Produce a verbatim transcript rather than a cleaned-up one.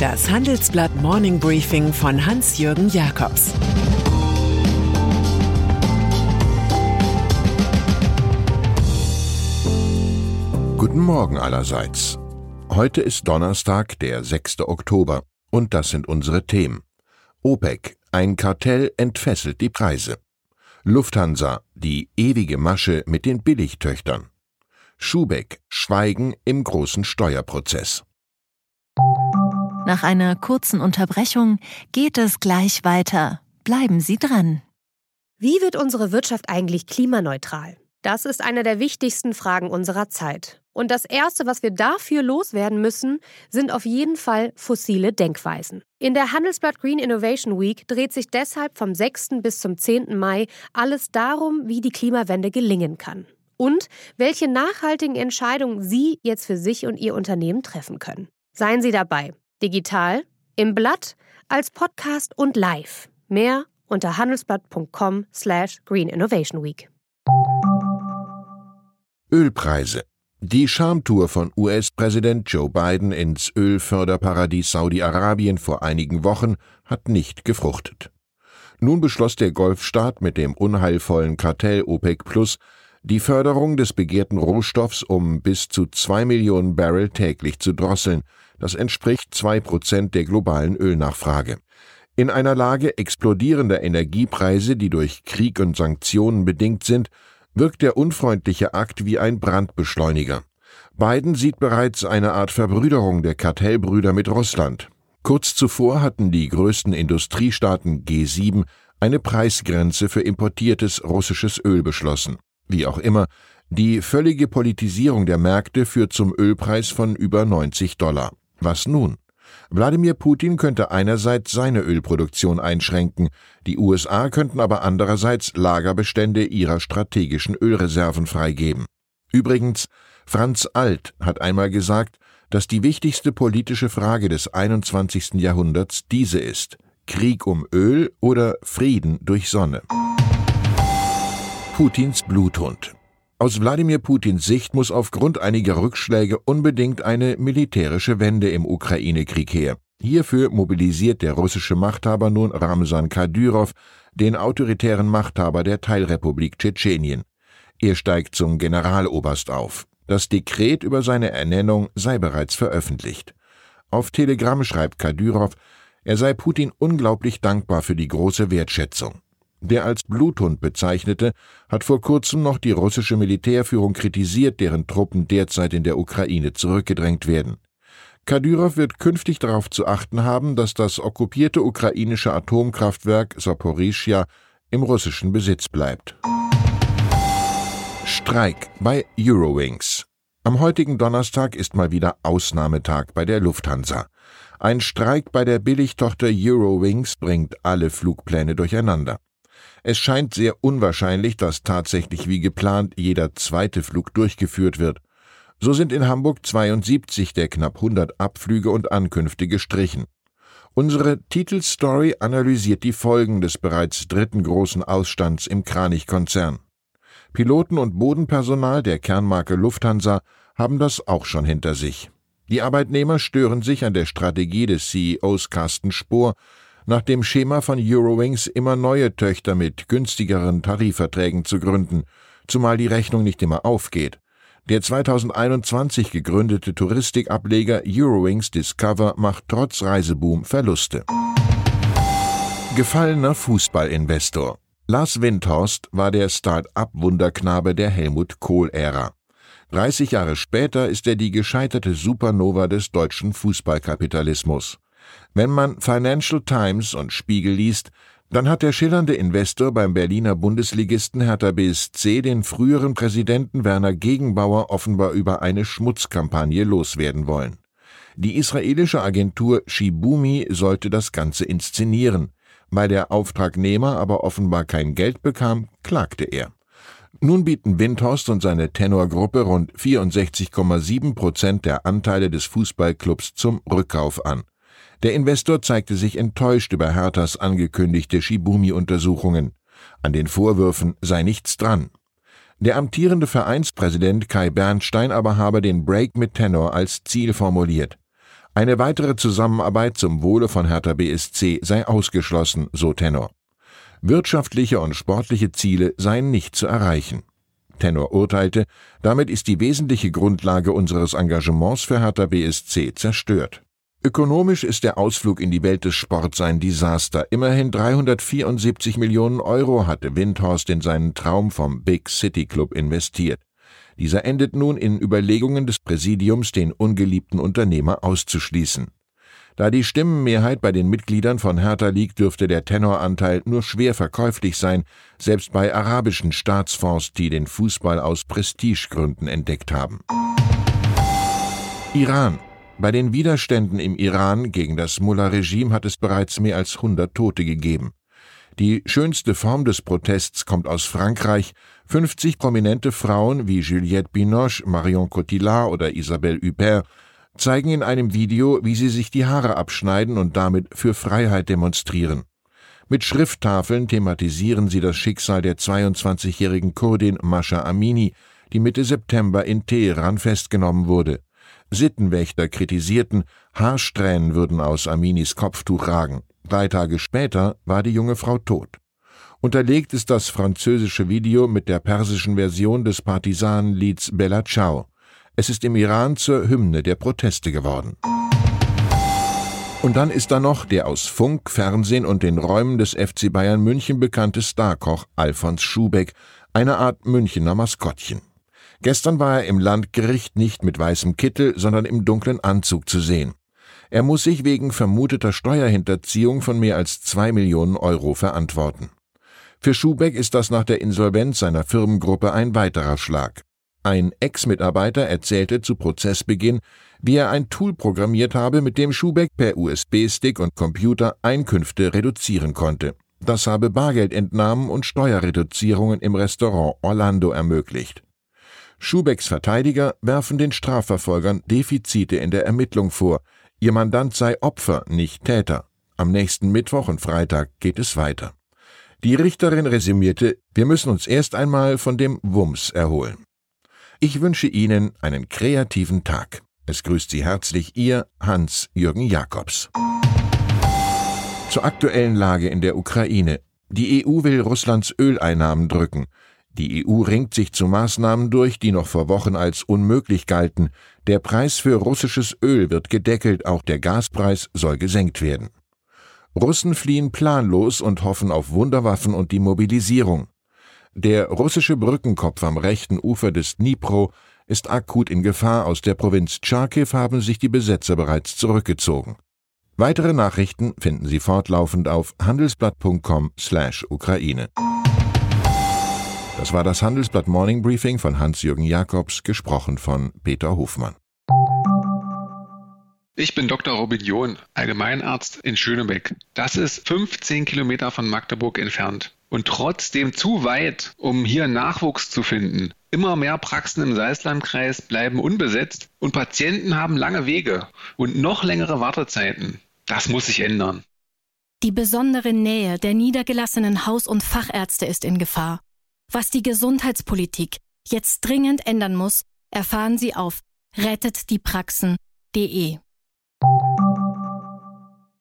Das Handelsblatt Morning Briefing von Hans-Jürgen Jakobs. Guten Morgen allerseits. Heute ist Donnerstag, der sechster Oktober, und das sind unsere Themen. OPEC, ein Kartell entfesselt die Preise. Lufthansa, die ewige Masche mit den Billigtöchtern. Schubeck, Schweigen im großen Steuerprozess. Nach einer kurzen Unterbrechung geht es gleich weiter. Bleiben Sie dran. Wie wird unsere Wirtschaft eigentlich klimaneutral? Das ist eine der wichtigsten Fragen unserer Zeit. Und das Erste, was wir dafür loswerden müssen, sind auf jeden Fall fossile Denkweisen. In der Handelsblatt Green Innovation Week dreht sich deshalb vom sechsten bis zum zehnten Mai alles darum, wie die Klimawende gelingen kann. Und welche nachhaltigen Entscheidungen Sie jetzt für sich und Ihr Unternehmen treffen können. Seien Sie dabei. Digital, im Blatt, als Podcast und live. Mehr unter handelsblatt punkt com slash green innovation week. Ölpreise. Die Schamtour von U S-Präsident Joe Biden ins Ölförderparadies Saudi-Arabien vor einigen Wochen hat nicht gefruchtet. Nun beschloss der Golfstaat mit dem unheilvollen Kartell OPEC Plus die Förderung des begehrten Rohstoffs um bis zu zwei Millionen Barrel täglich zu drosseln. Das entspricht zwei Prozent der globalen Ölnachfrage. In einer Lage explodierender Energiepreise, die durch Krieg und Sanktionen bedingt sind, wirkt der unfreundliche Akt wie ein Brandbeschleuniger. Biden sieht bereits eine Art Verbrüderung der Kartellbrüder mit Russland. Kurz zuvor hatten die größten Industriestaaten G sieben eine Preisgrenze für importiertes russisches Öl beschlossen. Wie auch immer, die völlige Politisierung der Märkte führt zum Ölpreis von über neunzig Dollar. Was nun? Wladimir Putin könnte einerseits seine Ölproduktion einschränken, die U S A könnten aber andererseits Lagerbestände ihrer strategischen Ölreserven freigeben. Übrigens, Franz Alt hat einmal gesagt, dass die wichtigste politische Frage des einundzwanzigsten Jahrhunderts diese ist: Krieg um Öl oder Frieden durch Sonne. Putins Bluthund. Aus Wladimir Putins Sicht muss aufgrund einiger Rückschläge unbedingt eine militärische Wende im Ukraine-Krieg her. Hierfür mobilisiert der russische Machthaber nun Ramsan Kadyrow, den autoritären Machthaber der Teilrepublik Tschetschenien. Er steigt zum Generaloberst auf. Das Dekret über seine Ernennung sei bereits veröffentlicht. Auf Telegram schreibt Kadyrow, er sei Putin unglaublich dankbar für die große Wertschätzung. Der als Bluthund bezeichnete hat vor kurzem noch die russische Militärführung kritisiert, deren Truppen derzeit in der Ukraine zurückgedrängt werden. Kadyrow wird künftig darauf zu achten haben, dass das okkupierte ukrainische Atomkraftwerk Saporischschja im russischen Besitz bleibt. Streik bei Eurowings. Am heutigen Donnerstag ist mal wieder Ausnahmetag bei der Lufthansa. Ein Streik bei der Billigtochter Eurowings bringt alle Flugpläne durcheinander. Es scheint sehr unwahrscheinlich, dass tatsächlich wie geplant jeder zweite Flug durchgeführt wird. So sind in Hamburg zweiundsiebzig der knapp hundert Abflüge und Ankünfte gestrichen. Unsere Titelstory analysiert die Folgen des bereits dritten großen Ausstands im Kranich-Konzern. Piloten und Bodenpersonal der Kernmarke Lufthansa haben das auch schon hinter sich. Die Arbeitnehmer stören sich an der Strategie des C E Os Carsten Spohr, nach dem Schema von Eurowings immer neue Töchter mit günstigeren Tarifverträgen zu gründen, zumal die Rechnung nicht immer aufgeht. Der zweitausendeinundzwanzig gegründete Touristikableger Eurowings Discover macht trotz Reiseboom Verluste. Gefallener Fußballinvestor. Lars Windhorst war der Start-up-Wunderknabe der Helmut Kohl-Ära. dreißig Jahre später ist er die gescheiterte Supernova des deutschen Fußballkapitalismus. Wenn man Financial Times und Spiegel liest, dann hat der schillernde Investor beim Berliner Bundesligisten Hertha B S C den früheren Präsidenten Werner Gegenbauer offenbar über eine Schmutzkampagne loswerden wollen. Die israelische Agentur Shibumi sollte das Ganze inszenieren. Weil der Auftragnehmer aber offenbar kein Geld bekam, klagte er. Nun bieten Windhorst und seine Tenorgruppe rund vierundsechzig Komma sieben Prozent der Anteile des Fußballclubs zum Rückkauf an. Der Investor zeigte sich enttäuscht über Herthas angekündigte Shibumi-Untersuchungen. An den Vorwürfen sei nichts dran. Der amtierende Vereinspräsident Kai Bernstein aber habe den Break mit Tenor als Ziel formuliert. Eine weitere Zusammenarbeit zum Wohle von Hertha B S C sei ausgeschlossen, so Tenor. Wirtschaftliche und sportliche Ziele seien nicht zu erreichen. Tenor urteilte, damit ist die wesentliche Grundlage unseres Engagements für Hertha B S C zerstört. Ökonomisch ist der Ausflug in die Welt des Sports ein Desaster. Immerhin dreihundertvierundsiebzig Millionen Euro hatte Windhorst in seinen Traum vom Big City Club investiert. Dieser endet nun in Überlegungen des Präsidiums, den ungeliebten Unternehmer auszuschließen. Da die Stimmenmehrheit bei den Mitgliedern von Hertha liegt, dürfte der Tenoranteil nur schwer verkäuflich sein, selbst bei arabischen Staatsfonds, die den Fußball aus Prestigegründen entdeckt haben. Iran. Bei den Widerständen im Iran gegen das Mullah-Regime hat es bereits mehr als hundert Tote gegeben. Die schönste Form des Protests kommt aus Frankreich. fünfzig prominente Frauen wie Juliette Binoche, Marion Cotillard oder Isabelle Huppert zeigen in einem Video, wie sie sich die Haare abschneiden und damit für Freiheit demonstrieren. Mit Schrifttafeln thematisieren sie das Schicksal der zweiundzwanzigjährigen Kurdin Masha Amini, die Mitte September in Teheran festgenommen wurde. Sittenwächter kritisierten, Haarsträhnen würden aus Aminis Kopftuch ragen. Drei Tage später war die junge Frau tot. Unterlegt ist das französische Video mit der persischen Version des Partisanenlieds Bella Ciao. Es ist im Iran zur Hymne der Proteste geworden. Und dann ist da noch der aus Funk, Fernsehen und den Räumen des F C Bayern München bekannte Starkoch Alfons Schubeck, eine Art Münchener Maskottchen. Gestern war er im Landgericht nicht mit weißem Kittel, sondern im dunklen Anzug zu sehen. Er muss sich wegen vermuteter Steuerhinterziehung von mehr als zwei Millionen Euro verantworten. Für Schubeck ist das nach der Insolvenz seiner Firmengruppe ein weiterer Schlag. Ein Ex-Mitarbeiter erzählte zu Prozessbeginn, wie er ein Tool programmiert habe, mit dem Schubeck per U S B-Stick und Computer Einkünfte reduzieren konnte. Das habe Bargeldentnahmen und Steuerreduzierungen im Restaurant Orlando ermöglicht. Schubecks Verteidiger werfen den Strafverfolgern Defizite in der Ermittlung vor. Ihr Mandant sei Opfer, nicht Täter. Am nächsten Mittwoch und Freitag geht es weiter. Die Richterin resümierte, wir müssen uns erst einmal von dem Wumms erholen. Ich wünsche Ihnen einen kreativen Tag. Es grüßt Sie herzlich Ihr Hans-Jürgen Jakobs. Zur aktuellen Lage in der Ukraine. Die E U will Russlands Öleinnahmen drücken. Die E U ringt sich zu Maßnahmen durch, die noch vor Wochen als unmöglich galten. Der Preis für russisches Öl wird gedeckelt, auch der Gaspreis soll gesenkt werden. Russen fliehen planlos und hoffen auf Wunderwaffen und die Mobilisierung. Der russische Brückenkopf am rechten Ufer des Dnipro ist akut in Gefahr. Aus der Provinz Charkiw haben sich die Besetzer bereits zurückgezogen. Weitere Nachrichten finden Sie fortlaufend auf handelsblatt punkt com slash Ukraine. Das war das Handelsblatt Morning Briefing von Hans-Jürgen Jakobs, gesprochen von Peter Hofmann. Ich bin Doktor Robin John, Allgemeinarzt in Schönebeck. Das ist fünfzehn Kilometer von Magdeburg entfernt und trotzdem zu weit, um hier Nachwuchs zu finden. Immer mehr Praxen im Salzlandkreis bleiben unbesetzt und Patienten haben lange Wege und noch längere Wartezeiten. Das muss sich ändern. Die besondere Nähe der niedergelassenen Haus- und Fachärzte ist in Gefahr. Was die Gesundheitspolitik jetzt dringend ändern muss, erfahren Sie auf rettet die praxen punkt de.